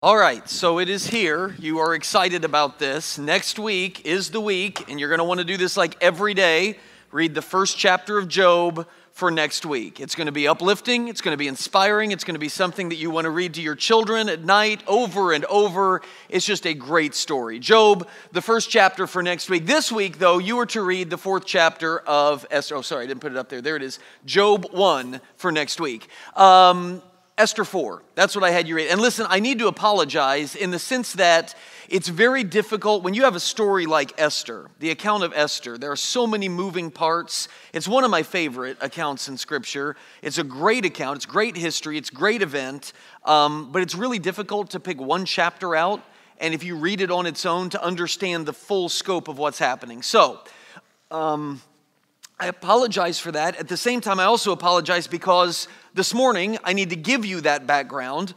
All right, so it is here. You are excited about this. Next week is the week, and you're going to want to do this like every day. Read the first chapter of Job for next week. It's going to be uplifting. It's going to be inspiring. It's going to be something that you want to read to your children at night over and over. It's just a great story. Job, the first chapter for next week. This week, though, you are to read the fourth chapter of Esther. Oh, sorry, I didn't put it up there. There it is. Job 1 for next week. Esther 4, that's what I had you read. And listen, I need to apologize in the sense that it's very difficult when you have a story like Esther, the account of Esther. There are so many moving parts. It's one of my favorite accounts in Scripture. It's a great account. It's great history. It's a great event. But it's really difficult to pick one chapter out, and if you read it on its own, to understand the full scope of what's happening. So, I apologize for that. At the same time, I also apologize because this morning I need to give you that background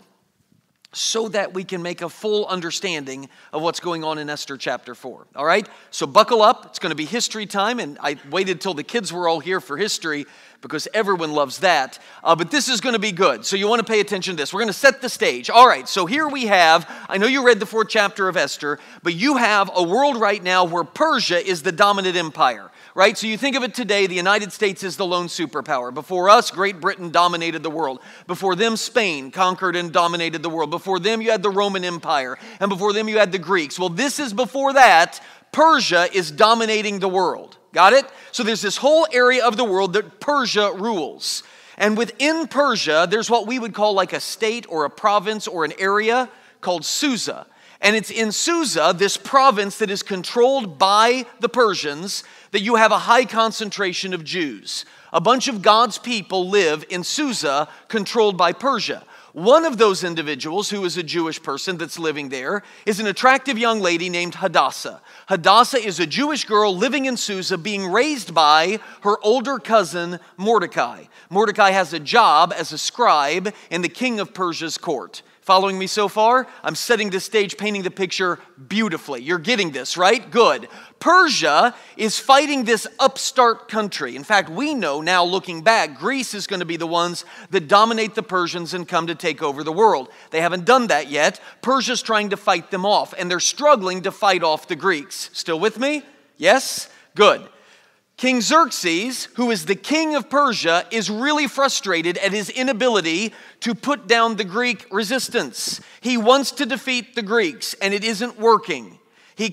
so that we can make a full understanding of what's going on in Esther chapter 4. All right? So buckle up. It's going to be history time, and I waited till the kids were all here for history because everyone loves that. But this is going to be good. So you want to pay attention to this. We're going to set the stage. All right, so here we have, I know you read the fourth chapter of Esther, but you have a world right now where Persia is the dominant empire. Right? So you think of it today, the United States is the lone superpower. Before us, Great Britain dominated the world. Before them, Spain conquered and dominated the world. Before them, you had the Roman Empire. And before them, you had the Greeks. Well, this is before that. Persia is dominating the world. Got it? So there's this whole area of the world that Persia rules. And within Persia, there's what we would call like a state or a province or an area called Susa. And it's in Susa, this province that is controlled by the Persians, that you have a high concentration of Jews. A bunch of God's people live in Susa, controlled by Persia. One of those individuals, who is a Jewish person that's living there, is an attractive young lady named Hadassah. Hadassah is a Jewish girl living in Susa, being raised by her older cousin, Mordecai. Mordecai has a job as a scribe in the king of Persia's court. Following me so far? I'm setting the stage, painting the picture beautifully. You're getting this, right? Good. Persia is fighting this upstart country. In fact, we know now, looking back, Greece is going to be the ones that dominate the Persians and come to take over the world. They haven't done that yet. Persia's trying to fight them off, and they're struggling to fight off the Greeks. Still with me? Yes? Good. King Xerxes, who is the king of Persia, is really frustrated at his inability to put down the Greek resistance. He wants to defeat the Greeks, and it isn't working. They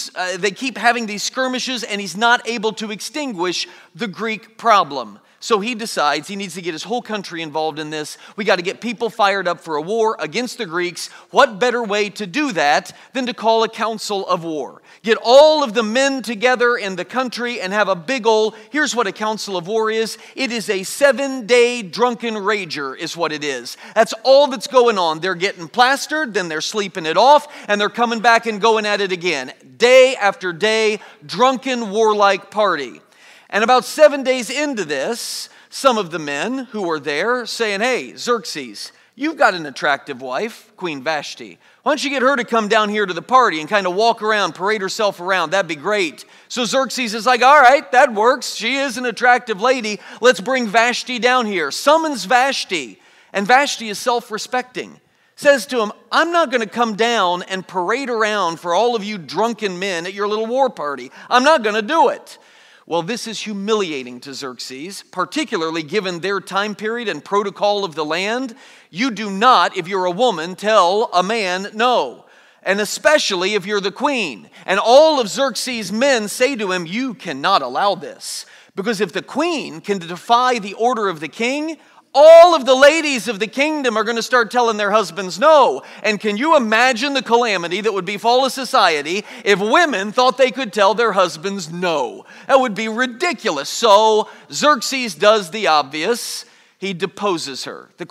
keep having these skirmishes, and he's not able to extinguish the Greek problem. So he decides he needs to get his whole country involved in this. We got to get people fired up for a war against the Greeks. What better way to do that than to call a council of war? Get all of the men together in the country and have a big old, here's what a council of war is. It is a 7-day drunken rager is what it is. That's all that's going on. They're getting plastered, then they're sleeping it off, and they're coming back and going at it again. Day after day, drunken warlike party. And about 7 days into this, some of the men who were there saying, hey, Xerxes, you've got an attractive wife, Queen Vashti. Why don't you get her to come down here to the party and kind of walk around, parade herself around? That'd be great. So Xerxes is like, all right, that works. She is an attractive lady. Let's bring Vashti down here. Summons Vashti. And Vashti is self-respecting. Says to him, I'm not going to come down and parade around for all of you drunken men at your little war party. I'm not going to do it. Well, this is humiliating to Xerxes, particularly given their time period and protocol of the land. You do not, if you're a woman, tell a man no. And especially if you're the queen. And all of Xerxes' men say to him, you cannot allow this. Because if the queen can defy the order of the king, all of the ladies of the kingdom are going to start telling their husbands no. And can you imagine the calamity that would befall a society if women thought they could tell their husbands no? That would be ridiculous. So Xerxes does the obvious. He deposes her. The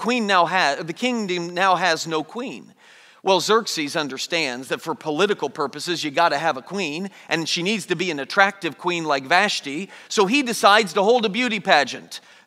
kingdom now has no queen. Well, Xerxes understands that for political purposes, you got to have a queen, and she needs to be an attractive queen like Vashti. So he decides to hold a beauty pageant.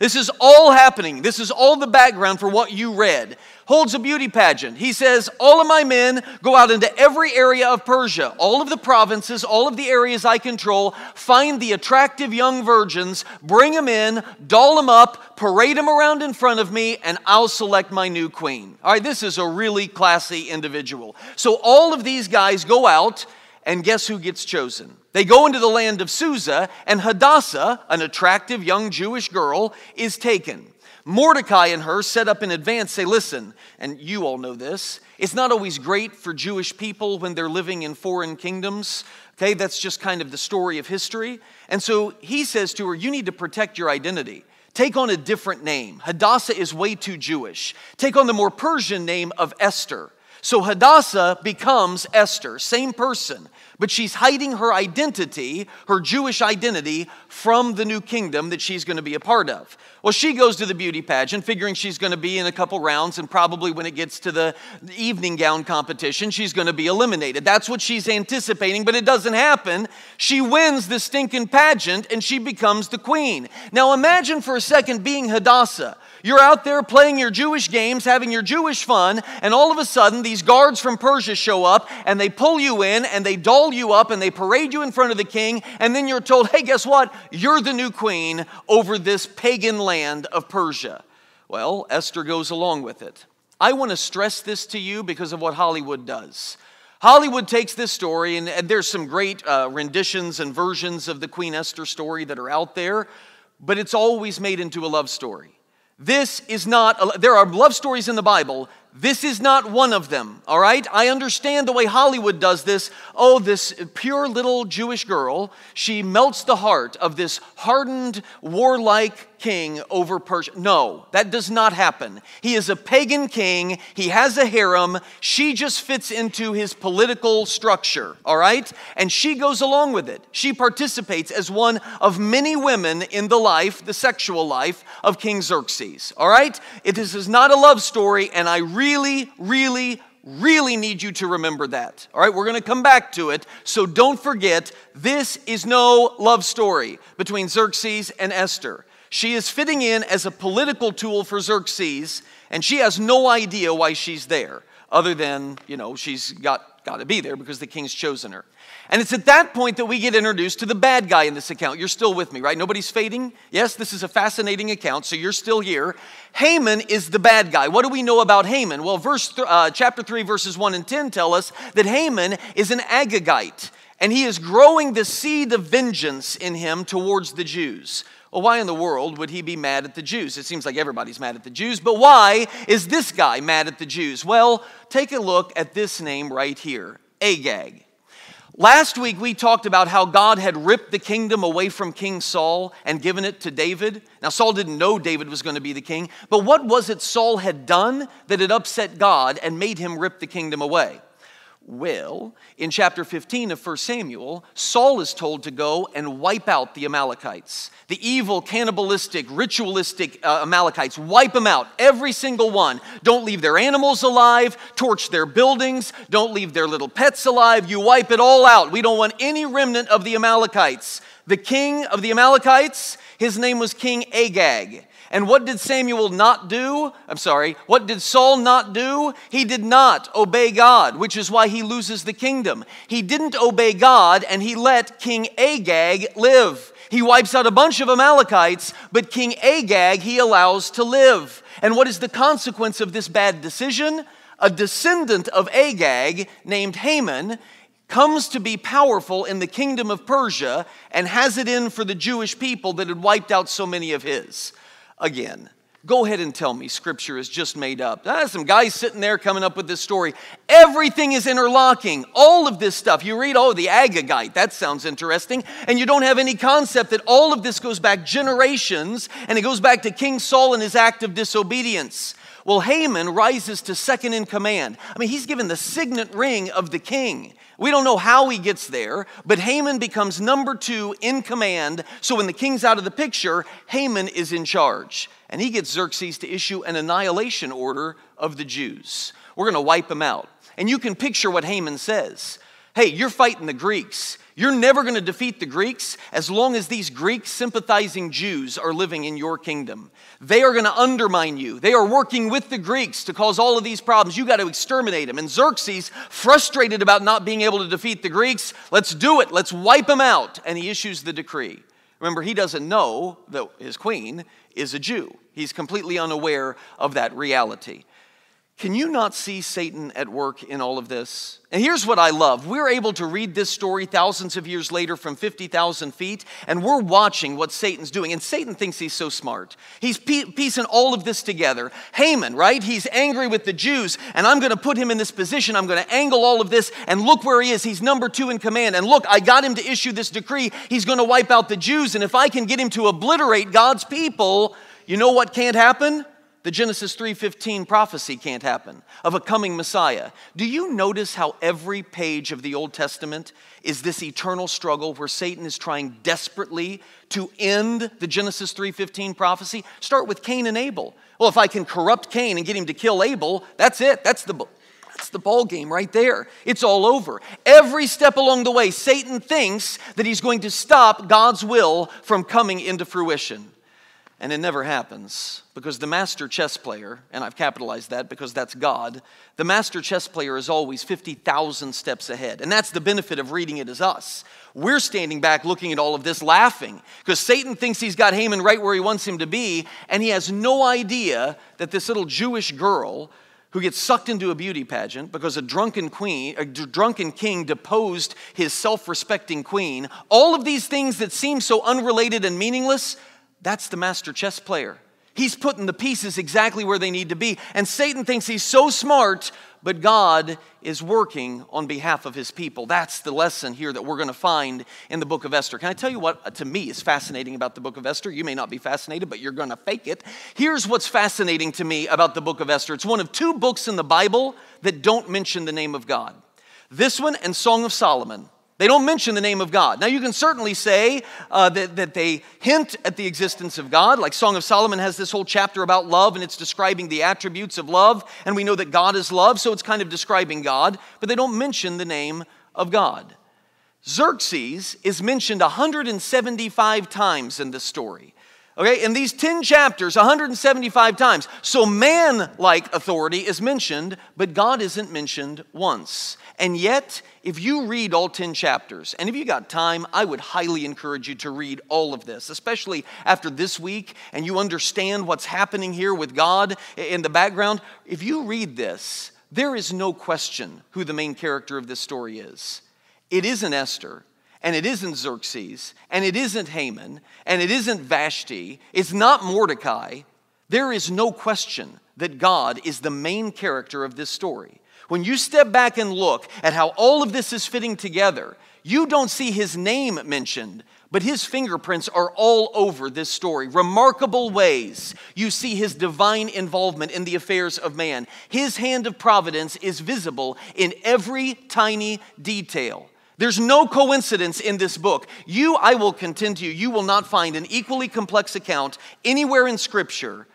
This is all happening. This is all the background for what you read. Holds a beauty pageant. He says, all of my men go out into every area of Persia, all of the provinces, all of the areas I control, find the attractive young virgins, bring them in, doll them up, parade them around in front of me, and I'll select my new queen. All right, this is a really classy individual. So all of these guys go out, and guess who gets chosen? They go into the land of Susa, and Hadassah, an attractive young Jewish girl, is taken. Mordecai and her set up in advance, say, listen, and you all know this, it's not always great for Jewish people when they're living in foreign kingdoms. Okay, that's just kind of the story of history. And so he says to her, you need to protect your identity. Take on a different name. Hadassah is way too Jewish. Take on the more Persian name of Esther. So Hadassah becomes Esther, same person, but she's hiding her identity, her Jewish identity, from the new kingdom that she's going to be a part of. Well, she goes to the beauty pageant, figuring she's going to be in a couple rounds, and probably when it gets to the evening gown competition, she's going to be eliminated. That's what she's anticipating, but it doesn't happen. She wins the stinking pageant, and she becomes the queen. Now imagine for a second being Hadassah. You're out there playing your Jewish games, having your Jewish fun, and all of a sudden these guards from Persia show up, and they pull you in, and they doll you up, and they parade you in front of the king, and then you're told, hey, guess what? You're the new queen over this pagan land of Persia. Well, Esther goes along with it. I want to stress this to you because of what Hollywood does. Hollywood takes this story, and there's some great renditions and versions of the Queen Esther story that are out there, but it's always made into a love story. This is not, there are love stories in the Bible. This is not one of them, all right? I understand the way Hollywood does this. Oh, this pure little Jewish girl, she melts the heart of this hardened, warlike king over Persia. No, that does not happen. He is a pagan king. He has a harem. She just fits into his political structure, all right? And she goes along with it. She participates as one of many women in the life, the sexual life of King Xerxes, all right? This is not a love story, and I really need you to remember that. All right, we're going to come back to it. So don't forget, this is no love story between Xerxes and Esther. She is fitting in as a political tool for Xerxes, and she has no idea why she's there, other than, she's got to be there because the king's chosen her. And it's at that point that we get introduced to the bad guy in this account. You're still with me, right? Nobody's fading? Yes, this is a fascinating account, so you're still here. Haman is the bad guy. What do we know about Haman? Well, chapter 3, verses 1 and 10 tell us that Haman is an Agagite, and he is growing the seed of vengeance in him towards the Jews. Well, why in the world would he be mad at the Jews? It seems like everybody's mad at the Jews, but why is this guy mad at the Jews? Well, take a look at this name right here, Agag. Last week, we talked about how God had ripped the kingdom away from King Saul and given it to David. Now, Saul didn't know David was going to be the king, but what was it Saul had done that had upset God and made him rip the kingdom away? Well, in chapter 15 of 1 Samuel, Saul is told to go and wipe out the Amalekites. The evil, cannibalistic, ritualistic Amalekites, wipe them out, every single one. Don't leave their animals alive, torch their buildings, don't leave their little pets alive. You wipe it all out. We don't want any remnant of the Amalekites. The king of the Amalekites, his name was King Agag. And what did Samuel not do? What did Saul not do? He did not obey God, which is why he loses the kingdom. He didn't obey God, and he let King Agag live. He wipes out a bunch of Amalekites, but King Agag he allows to live. And what is the consequence of this bad decision? A descendant of Agag named Haman comes to be powerful in the kingdom of Persia and has it in for the Jewish people that had wiped out so many of his. Again, go ahead and tell me Scripture is just made up. Some guys sitting there coming up with this story. Everything is interlocking. All of this stuff. You read, the Agagite. That sounds interesting. And you don't have any concept that all of this goes back generations, and it goes back to King Saul and his act of disobedience. Well, Haman rises to second in command. He's given the signet ring of the king. We don't know how he gets there, but Haman becomes number 2 in command. So when the king's out of the picture, Haman is in charge. And he gets Xerxes to issue an annihilation order of the Jews. We're going to wipe them out. And you can picture what Haman says. Hey, you're fighting the Greeks. You're never going to defeat the Greeks as long as these Greek sympathizing Jews are living in your kingdom. They are going to undermine you. They are working with the Greeks to cause all of these problems. You got to exterminate them. And Xerxes, frustrated about not being able to defeat the Greeks, let's do it. Let's wipe them out. And he issues the decree. Remember, he doesn't know that his queen is a Jew. He's completely unaware of that reality. Can you not see Satan at work in all of this? And here's what I love. We're able to read this story thousands of years later from 50,000 feet, and we're watching what Satan's doing. And Satan thinks he's so smart. He's piecing all of this together. Haman, right? He's angry with the Jews, and I'm going to put him in this position. I'm going to angle all of this, and look where he is. He's number 2 in command. And look, I got him to issue this decree. He's going to wipe out the Jews, and if I can get him to obliterate God's people, you know what can't happen? The Genesis 3:15 prophecy can't happen of a coming Messiah. Do you notice how every page of the Old Testament is this eternal struggle where Satan is trying desperately to end the Genesis 3:15 prophecy? Start with Cain and Abel. Well, if I can corrupt Cain and get him to kill Abel, that's it. That's the ball game right there. It's all over. Every step along the way, Satan thinks that he's going to stop God's will from coming into fruition. And it never happens, because the master chess player, and I've capitalized that because that's God, the master chess player is always 50,000 steps ahead. And that's the benefit of reading it as us. We're standing back looking at all of this laughing, because Satan thinks he's got Haman right where he wants him to be, and he has no idea that this little Jewish girl who gets sucked into a beauty pageant because a drunken king deposed his self-respecting queen, all of these things that seem so unrelated and meaningless, that's the master chess player. He's putting the pieces exactly where they need to be. And Satan thinks he's so smart, but God is working on behalf of his people. That's the lesson here that we're going to find in the book of Esther. Can I tell you what to me is fascinating about the book of Esther? You may not be fascinated, but you're going to fake it. Here's what's fascinating to me about the book of Esther. It's one of 2 books in the Bible that don't mention the name of God. This one and Song of Solomon. They don't mention the name of God. Now, you can certainly say that they hint at the existence of God. Like Song of Solomon has this whole chapter about love, and it's describing the attributes of love. And we know that God is love, so it's kind of describing God. But they don't mention the name of God. Xerxes is mentioned 175 times in this story. Okay, in these 10 chapters, 175 times. So man-like authority is mentioned, but God isn't mentioned once. And yet, if you read all 10 chapters, and if you got time, I would highly encourage you to read all of this, especially after this week, and you understand what's happening here with God in the background. If you read this, there is no question who the main character of this story is. It isn't Esther. And it isn't Xerxes, and it isn't Haman, and it isn't Vashti. It's not Mordecai. There is no question that God is the main character of this story. When you step back and look at how all of this is fitting together, you don't see his name mentioned, but his fingerprints are all over this story. Remarkable ways you see his divine involvement in the affairs of man. His hand of providence is visible in every tiny detail. There's no coincidence in this book. I will contend to you, you will not find an equally complex account anywhere in Scripture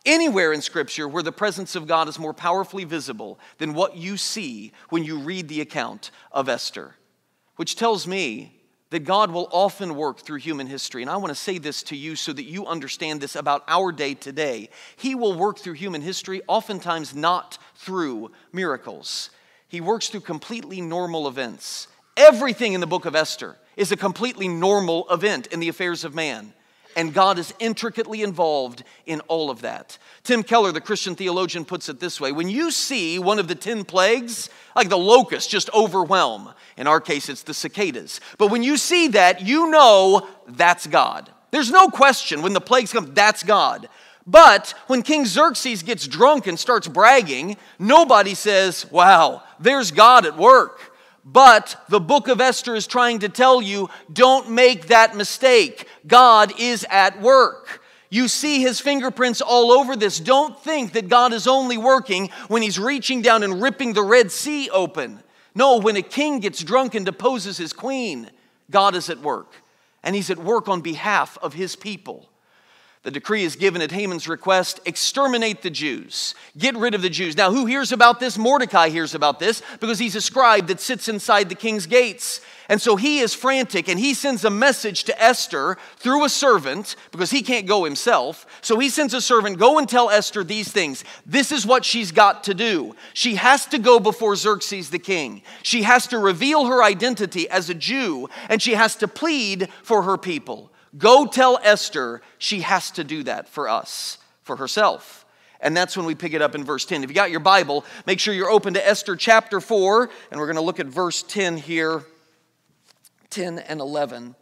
where the presence of God is more powerfully visible than what you see when you read the account of Esther. Which tells me that God will often work through human history. And I want to say this to you so that you understand this about our day today. He will work through human history, oftentimes not through miracles. He works through completely normal events. Everything in the book of Esther is a completely normal event in the affairs of man. And God is intricately involved in all of that. Tim Keller, the Christian theologian, puts it this way. When you see one of the 10 plagues, like the locusts just overwhelm, in our case it's the cicadas, but when you see that, you know that's God. There's no question when the plagues come, that's God. But when King Xerxes gets drunk and starts bragging, nobody says, wow, there's God at work. But the book of Esther is trying to tell you, don't make that mistake. God is at work. You see his fingerprints all over this. Don't think that God is only working when he's reaching down and ripping the Red Sea open. No, when a king gets drunk and deposes his queen, God is at work. And he's at work on behalf of his people. The decree is given at Haman's request: exterminate the Jews. Get rid of the Jews. Now, who hears about this? Mordecai hears about this because he's a scribe that sits inside the king's gates. And so he is frantic, and he sends a message to Esther through a servant because he can't go himself. So he sends a servant, go and tell Esther these things. This is what she's got to do. She has to go before Xerxes the king. She has to reveal her identity as a Jew, and she has to plead for her people. Go tell Esther she has to do that for us, for herself. And that's when we pick it up in verse 10. If you got your Bible, make sure you're open to Esther chapter 4, and we're going to look at verse 10 here, 10 and 11.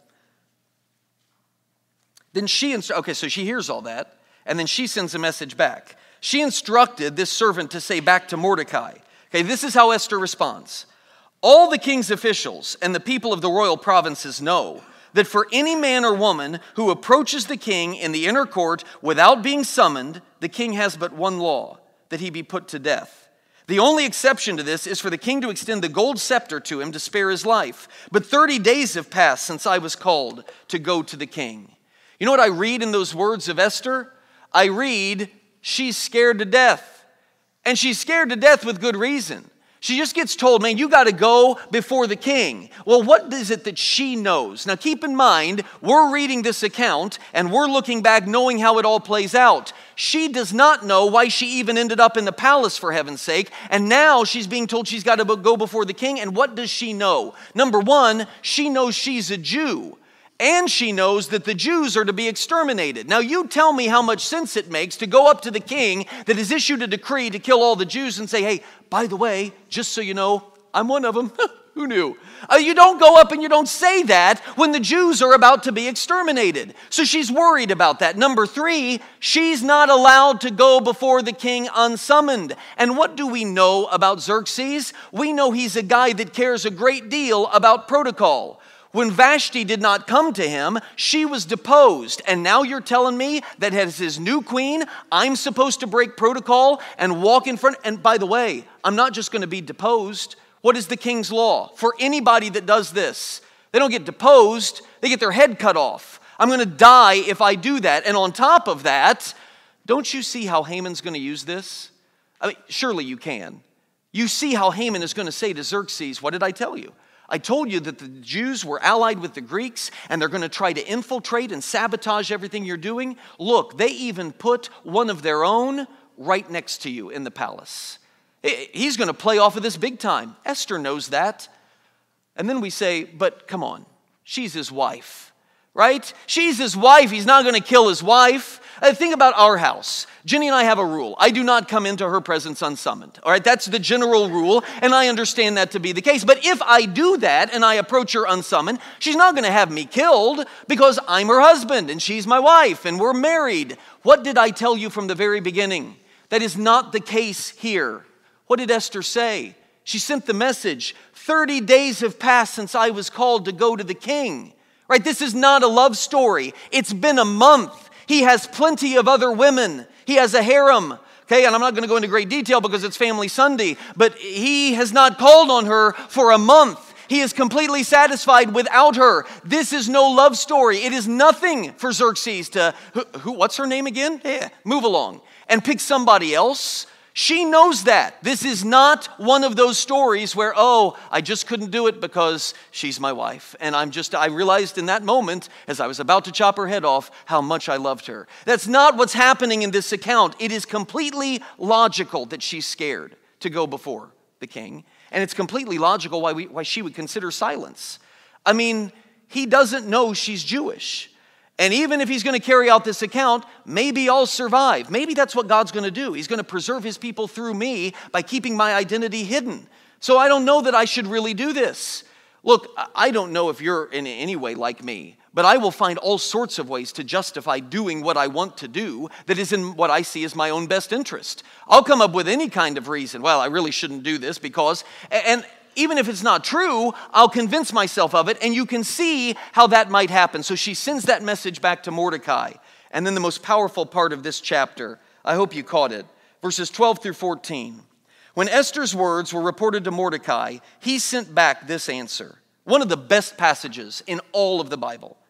Then so she hears all that, and then she sends a message back. She instructed this servant to say back to Mordecai. Okay, this is how Esther responds. All the king's officials and the people of the royal provinces know that for any man or woman who approaches the king in the inner court without being summoned, the king has but one law, that he be put to death. The only exception to this is for the king to extend the gold scepter to him to spare his life. But 30 days have passed since I was called to go to the king. You know what I read in those words of Esther? I read, she's scared to death. And she's scared to death with good reason. She just gets told, man, you got to go before the king. Well, what is it that she knows? Now, keep in mind, we're reading this account and we're looking back knowing how it all plays out. She does not know why she even ended up in the palace, for heaven's sake. And now she's being told she's got to go before the king. And what does she know? Number one, she knows she's a Jew. And she knows that the Jews are to be exterminated. Now you tell me how much sense it makes to go up to the king that has issued a decree to kill all the Jews and say, hey, by the way, just so you know, I'm one of them. Who knew? You don't go up and you don't say that when the Jews are about to be exterminated. So she's worried about that. Number three, she's not allowed to go before the king unsummoned. And what do we know about Xerxes? We know he's a guy that cares a great deal about protocol. When Vashti did not come to him, she was deposed. And now you're telling me that as his new queen, I'm supposed to break protocol and walk in front. And by the way, I'm not just going to be deposed. What is the king's law? For anybody that does this, they don't get deposed, they get their head cut off. I'm going to die if I do that. And on top of that, don't you see how Haman's going to use this? I mean, surely you can. You see how Haman is going to say to Xerxes, what did I tell you? I told you that the Jews were allied with the Greeks and they're going to try to infiltrate and sabotage everything you're doing. Look, they even put one of their own right next to you in the palace. He's going to play off of this big time. Esther knows that. And then we say, but come on, she's his wife, right? She's his wife. He's not going to kill his wife. Think about our house. Jenny and I have a rule. I do not come into her presence unsummoned. All right, that's the general rule, and I understand that to be the case. But if I do that and I approach her unsummoned, she's not going to have me killed because I'm her husband and she's my wife and we're married. What did I tell you from the very beginning? That is not the case here. What did Esther say? She sent the message, 30 days have passed since I was called to go to the king. Right, this is not a love story. It's been a month. He has plenty of other women. He has a harem. Okay, and I'm not going to go into great detail because it's Family Sunday, but he has not called on her for a month. He is completely satisfied without her. This is no love story. It is nothing for Xerxes to, what's her name again? Yeah, move along and pick somebody else. She knows that. This is not one of those stories where, oh, I just couldn't do it because she's my wife. And I realized in that moment, as I was about to chop her head off, how much I loved her. That's not what's happening in this account. It is completely logical that she's scared to go before the king. And it's completely logical why she would consider silence. I mean, he doesn't know she's Jewish. And even if he's going to carry out this account, maybe I'll survive. Maybe that's what God's going to do. He's going to preserve his people through me by keeping my identity hidden. So I don't know that I should really do this. Look, I don't know if you're in any way like me, but I will find all sorts of ways to justify doing what I want to do that is in what I see as my own best interest. I'll come up with any kind of reason. Well, I really shouldn't do this because... And even if it's not true, I'll convince myself of it, and you can see how that might happen. So she sends that message back to Mordecai. And then the most powerful part of this chapter, I hope you caught it, verses 12 through 14. When Esther's words were reported to Mordecai, he sent back this answer, one of the best passages in all of the Bible.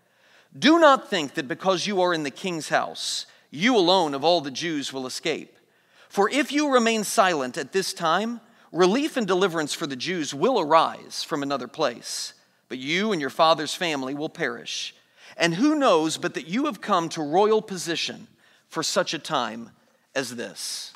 Do not think that because you are in the king's house, you alone of all the Jews will escape. For if you remain silent at this time, relief and deliverance for the Jews will arise from another place, but you and your father's family will perish. And who knows but that you have come to royal position for such a time as this?"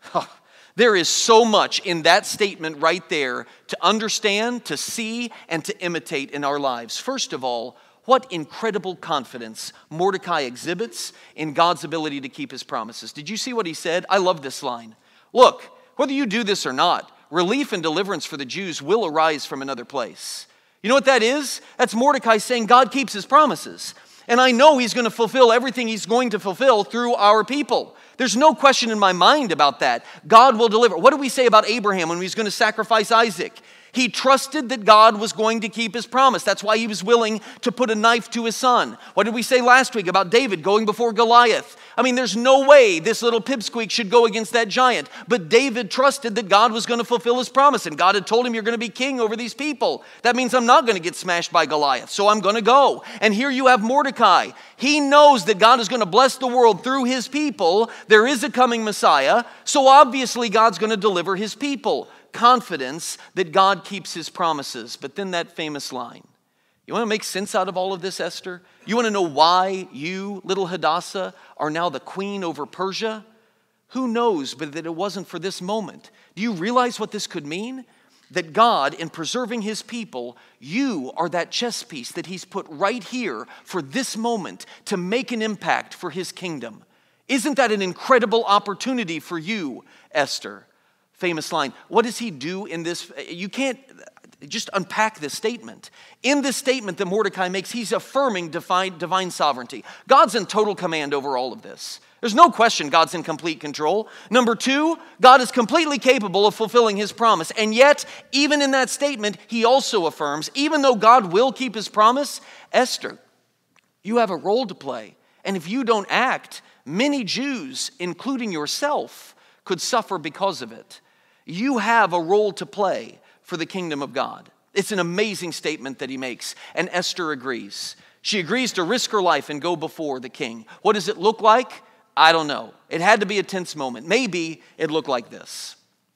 There is so much in that statement right there to understand, to see, and to imitate in our lives. First of all, what incredible confidence Mordecai exhibits in God's ability to keep his promises. Did you see what he said? I love this line. "Look, whether you do this or not, relief and deliverance for the Jews will arise from another place." You know what that is? That's Mordecai saying God keeps his promises. And I know he's going to fulfill everything he's going to fulfill through our people. There's no question in my mind about that. God will deliver. What did we say about Abraham when he was going to sacrifice Isaac? He trusted that God was going to keep his promise. That's why he was willing to put a knife to his son. What did we say last week about David going before Goliath? I mean, there's no way this little pipsqueak should go against that giant. But David trusted that God was going to fulfill his promise. And God had told him, "You're going to be king over these people. That means I'm not going to get smashed by Goliath. So I'm going to go." And here you have Mordecai. He knows that God is going to bless the world through his people. There is a coming Messiah. So obviously God's going to deliver his people. Confidence that God keeps his promises. But then that famous line. You want to make sense out of all of this, Esther? You want to know why you, little Hadassah, are now the queen over Persia? Who knows but that it wasn't for this moment? Do you realize what this could mean? That God, in preserving his people, you are that chess piece that he's put right here for this moment to make an impact for his kingdom. Isn't that an incredible opportunity for you, Esther? Famous line. What does he do in this? You can't just unpack this statement. In this statement that Mordecai makes, he's affirming divine sovereignty. God's in total command over all of this. There's no question God's in complete control. Number two, God is completely capable of fulfilling his promise. And yet, even in that statement, he also affirms, even though God will keep his promise, Esther, you have a role to play. And if you don't act, many Jews, including yourself, could suffer because of it. You have a role to play for the kingdom of God. It's an amazing statement that he makes, and Esther agrees. She agrees to risk her life and go before the king. What does it look like? I don't know. It had to be a tense moment. Maybe it looked like this.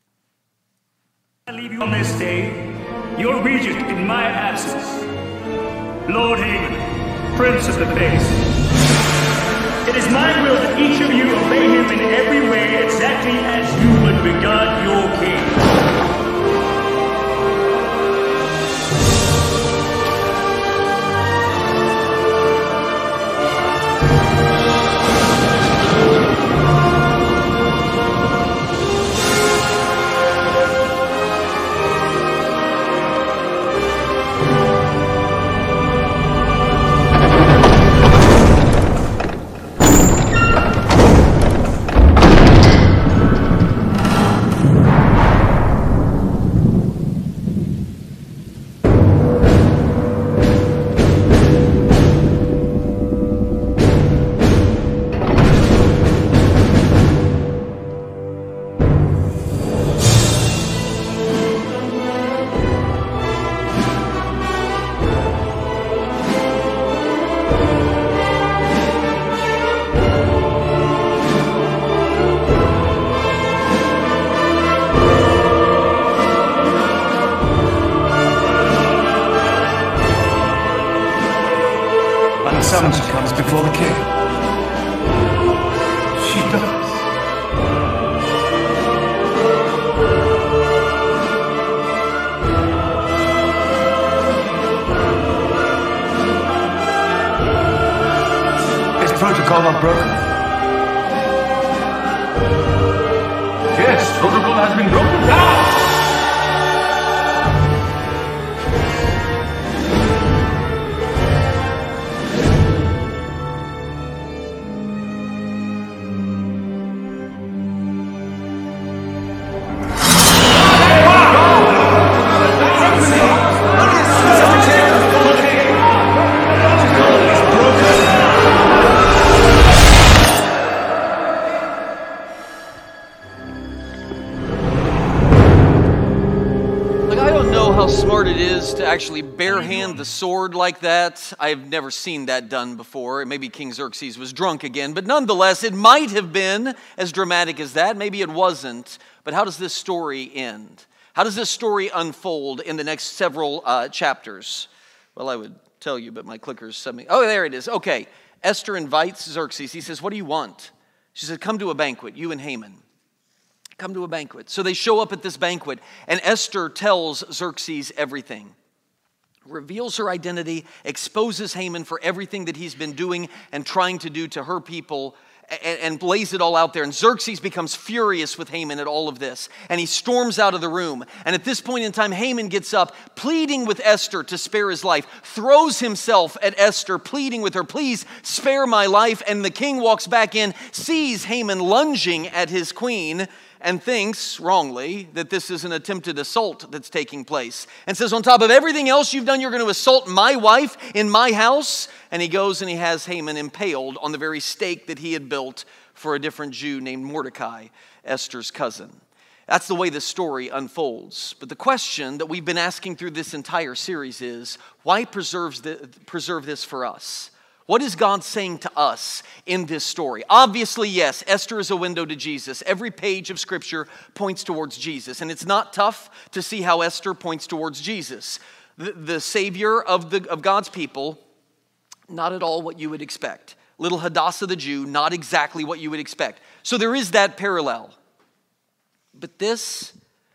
I leave you on this day, your regent in my absence, Lord Haman, Prince of the Face. It is my will that each of you obey him in every way exactly as you would regard your king. Summons comes before the king. She does. Is protocol not broken? Yes, protocol has been broken down! how smart it is to actually barehand the sword like that? I've never seen that done before. Maybe King Xerxes was drunk again, but nonetheless, it might have been as dramatic as that. Maybe it wasn't. But how does this story end? How does this story unfold in the next several chapters? Well, I would tell you, but my clicker's suddenly... Oh, there it is. Okay. Esther invites Xerxes. He says, what do you want? She said, come to a banquet, you and Haman. Come to a banquet. So they show up at this banquet, and Esther tells Xerxes everything. Reveals her identity, exposes Haman for everything that he's been doing and trying to do to her people, and lays it all out there. And Xerxes becomes furious with Haman at all of this. And he storms out of the room. And at this point in time, Haman gets up, pleading with Esther to spare his life, throws himself at Esther, pleading with her, please spare my life. And the king walks back in, sees Haman lunging at his queen, and thinks, wrongly, that this is an attempted assault that's taking place. And says, on top of everything else you've done, you're going to assault my wife in my house? And he goes and he has Haman impaled on the very stake that he had built for a different Jew named Mordecai, Esther's cousin. That's the way the story unfolds. But the question that we've been asking through this entire series is, why preserve this for us? What is God saying to us in this story? Obviously, yes, Esther is a window to Jesus. Every page of Scripture points towards Jesus. And it's not tough to see how Esther points towards Jesus. The Savior of God's people, not at all what you would expect. Little Hadassah the Jew, not exactly what you would expect. So there is that parallel. But this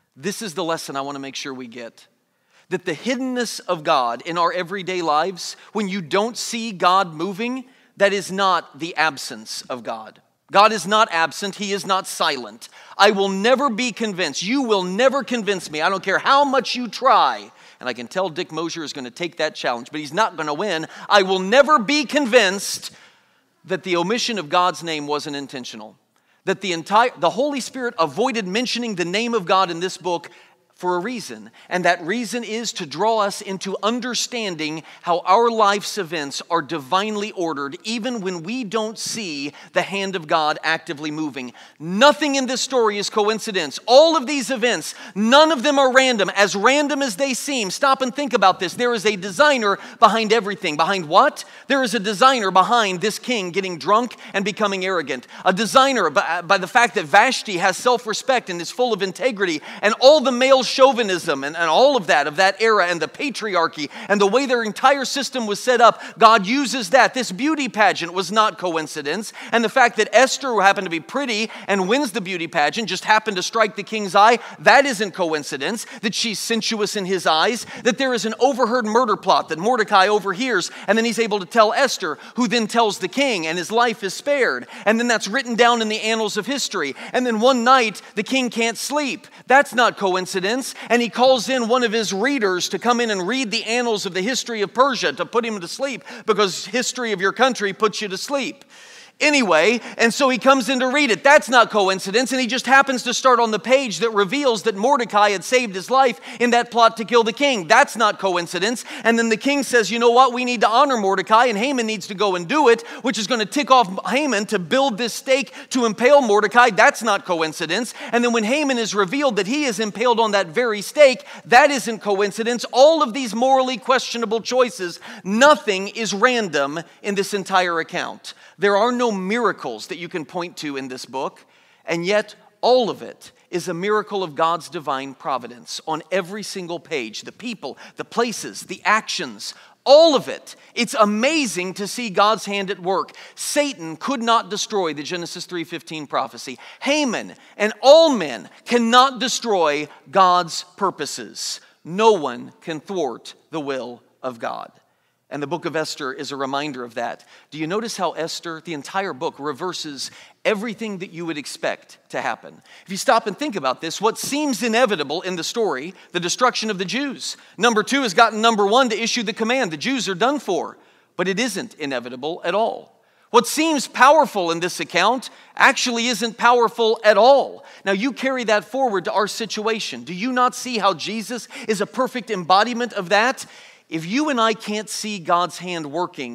is the lesson I want to make sure we get. That the hiddenness of God in our everyday lives, when you don't see God moving, that is not the absence of God. God is not absent. He is not silent. I will never be convinced. You will never convince me. I don't care how much you try. And I can tell Dick Mosier is going to take that challenge, but he's not going to win. I will never be convinced that the omission of God's name wasn't intentional. That the Holy Spirit avoided mentioning the name of God in this book for a reason, and that reason is to draw us into understanding how our life's events are divinely ordered, even when we don't see the hand of God actively moving. Nothing in this story is coincidence. All of these events, none of them are random as they seem. Stop and think about this. There is a designer behind everything. Behind what? There is a designer behind this king getting drunk and becoming arrogant. A designer by the fact that Vashti has self-respect and is full of integrity, and all the male chauvinism and all of that era, and the patriarchy and the way their entire system was set up. God uses that. This beauty pageant was not coincidence. And the fact that Esther, who happened to be pretty and wins the beauty pageant, just happened to strike the king's eye, that isn't coincidence. That she's sensuous in his eyes. That there is an overheard murder plot that Mordecai overhears, and then he's able to tell Esther, who then tells the king, and his life is spared. And then that's written down in the annals of history. And then one night, the king can't sleep. That's not coincidence. And he calls in one of his readers to come in and read the annals of the history of Persia to put him to sleep, because history of your country puts you to sleep. Anyway, and so he comes in to read it. That's not coincidence, and he just happens to start on the page that reveals that Mordecai had saved his life in that plot to kill the king. That's not coincidence. And then the king says, you know what, we need to honor Mordecai, and Haman needs to go and do it, which is going to tick off Haman to build this stake to impale Mordecai. That's not coincidence. And then when Haman is revealed that he is impaled on that very stake, that isn't coincidence. All of these morally questionable choices, nothing is random in this entire account. There are no miracles that you can point to in this book, and yet all of it is a miracle of God's divine providence on every single page. The people, the places, the actions, all of it. It's amazing to see God's hand at work. Satan could not destroy the Genesis 3:15 prophecy. Haman and all men cannot destroy God's purposes. No one can thwart the will of God. And the book of Esther is a reminder of that. Do you notice how Esther, the entire book, reverses everything that you would expect to happen? If you stop and think about this, what seems inevitable in the story, the destruction of the Jews. Number 2 has gotten number 1 to issue the command. The Jews are done for. But it isn't inevitable at all. What seems powerful in this account actually isn't powerful at all. Now you carry that forward to our situation. Do you not see how Jesus is a perfect embodiment of that? If you and I can't see God's hand working,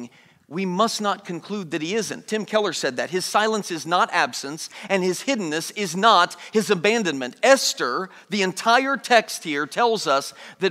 we must not conclude that he isn't. Tim Keller said that. His silence is not absence, and his hiddenness is not his abandonment. Esther, the entire text here tells us that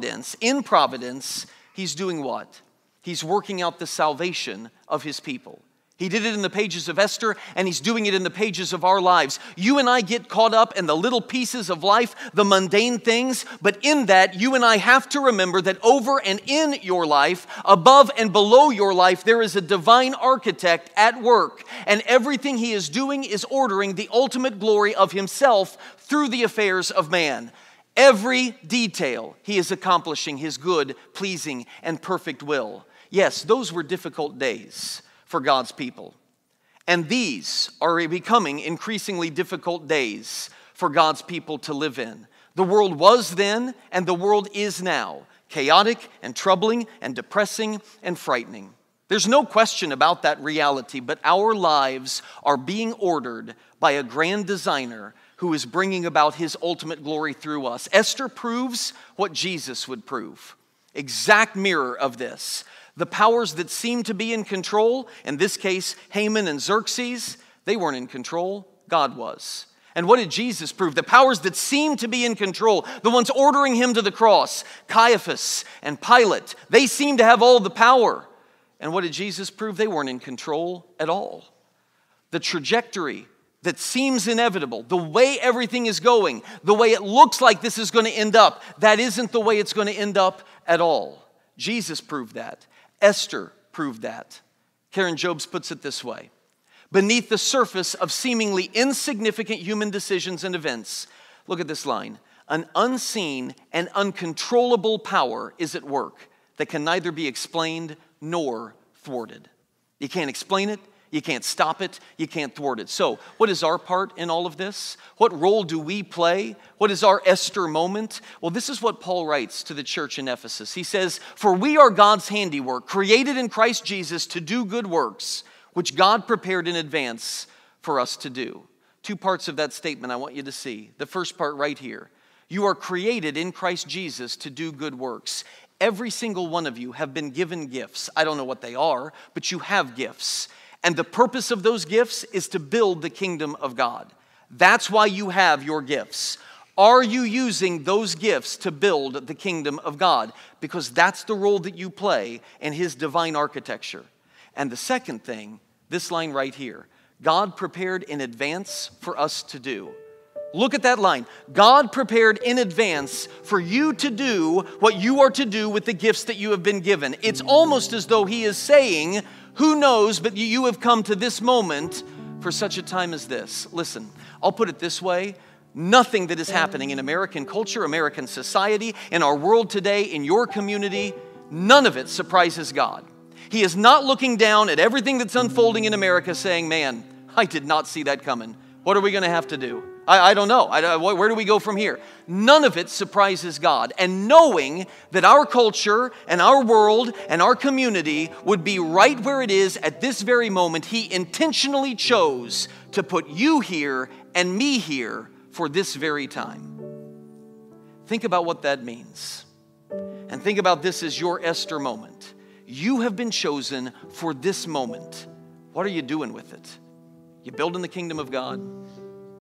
in providence, he's doing what? He's working out the salvation of his people. He did it in the pages of Esther, and he's doing it in the pages of our lives. You and I get caught up in the little pieces of life, the mundane things, but in that, you and I have to remember that over and in your life, above and below your life, there is a divine architect at work, and everything he is doing is ordering the ultimate glory of himself through the affairs of man. Every detail, he is accomplishing his good, pleasing, and perfect will. Yes, those were difficult days for God's people. And these are becoming increasingly difficult days for God's people to live in. The world was then, and the world is now, chaotic and troubling and depressing and frightening. There's no question about that reality, but our lives are being ordered by a grand designer who is bringing about his ultimate glory through us. Esther proves what Jesus would prove. Exact mirror of this. The powers that seem to be in control, in this case, Haman and Xerxes, they weren't in control. God was. And what did Jesus prove? The powers that seem to be in control, the ones ordering him to the cross, Caiaphas and Pilate, they seem to have all the power. And what did Jesus prove? They weren't in control at all. The trajectory that seems inevitable, the way everything is going, the way it looks like this is going to end up, that isn't the way it's going to end up at all. Jesus proved that. Esther proved that. Karen Jobes puts it this way. Beneath the surface of seemingly insignificant human decisions and events, look at this line, an unseen and uncontrollable power is at work that can neither be explained nor thwarted. You can't explain it. You can't stop it. You can't thwart it. So, what is our part in all of this? What role do we play? What is our Esther moment? Well, this is what Paul writes to the church in Ephesus. He says, "For we are God's handiwork, created in Christ Jesus to do good works, which God prepared in advance for us to do." Two parts of that statement I want you to see. The first part right here. You are created in Christ Jesus to do good works. Every single one of you have been given gifts. I don't know what they are, but you have gifts. And the purpose of those gifts is to build the kingdom of God. That's why you have your gifts. Are you using those gifts to build the kingdom of God? Because that's the role that you play in his divine architecture. And the second thing, this line right here, God prepared in advance for us to do. Look at that line. God prepared in advance for you to do what you are to do with the gifts that you have been given. It's almost as though he is saying, who knows, but you have come to this moment for such a time as this. Listen, I'll put it this way. Nothing that is happening in American culture, American society, in our world today, in your community, none of it surprises God. He is not looking down at everything that's unfolding in America saying, man, I did not see that coming. What are we going to have to do? I don't know. Where do we go from here? None of it surprises God. And knowing that our culture and our world and our community would be right where it is at this very moment, he intentionally chose to put you here and me here for this very time. Think about what that means. And think about this as your Esther moment. You have been chosen for this moment. What are you doing with it? You building the kingdom of God?